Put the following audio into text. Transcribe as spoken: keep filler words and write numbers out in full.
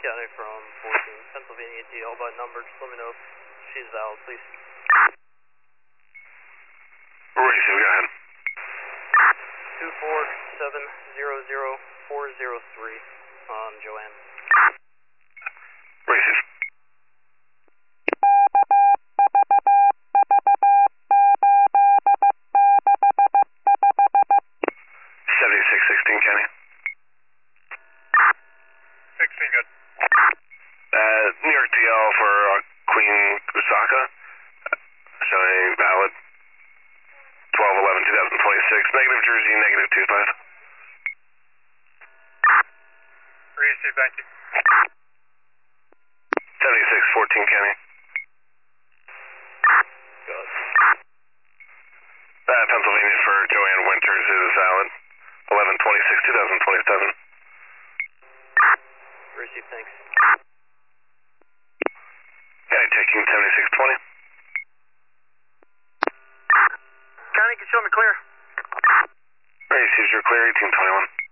County from fourteen, Pennsylvania D L by number. Just let me know if she's valid, please. Racy, go ahead. two four seven zero zero four zero three on Joanne. Racy. seventy-six sixteen, County. sixteen, good. Uh, New York D L for uh, Queen Osaka, showing valid. twelve eleven twenty twenty-six, negative Jersey, negative two five. Receive, thank you. seventy-six fourteen, County. Good. Uh, Pennsylvania for Joanne Winters is valid. eleven twenty-six twenty twenty-seven. Receive, thanks. County taking seventy-six twenty. County, can you show me clear? Receives your clear, eighteen twenty-one.